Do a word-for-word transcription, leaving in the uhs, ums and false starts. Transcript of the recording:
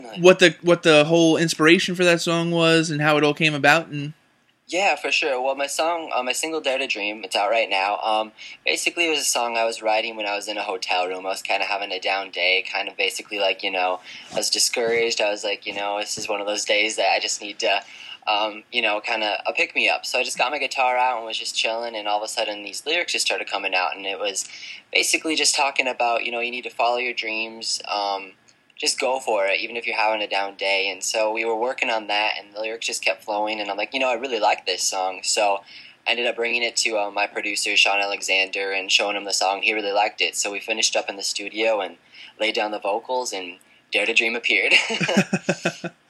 what the what the whole inspiration for that song was and how it all came about? And Yeah, for sure. Well, my song, uh, my single "Dare to Dream," it's out right now. Um, basically, it was a song I was writing when I was in a hotel room. I was kind of having a down day, kind of basically like, you know, I was discouraged. I was like, you know, this is one of those days that I just need to, um, you know, kind of a pick me up. So I just got my guitar out and was just chilling, and all of a sudden these lyrics just started coming out, and it was basically just talking about, you know, you need to follow your dreams. Um, just go for it, even if you're having a down day. And so we were working on that, and the lyrics just kept flowing, and I'm like, you know, I really like this song. So I ended up bringing it to uh, my producer, Sean Alexander, and showing him the song. He really liked it. So we finished up in the studio and laid down the vocals, and Dare to Dream appeared.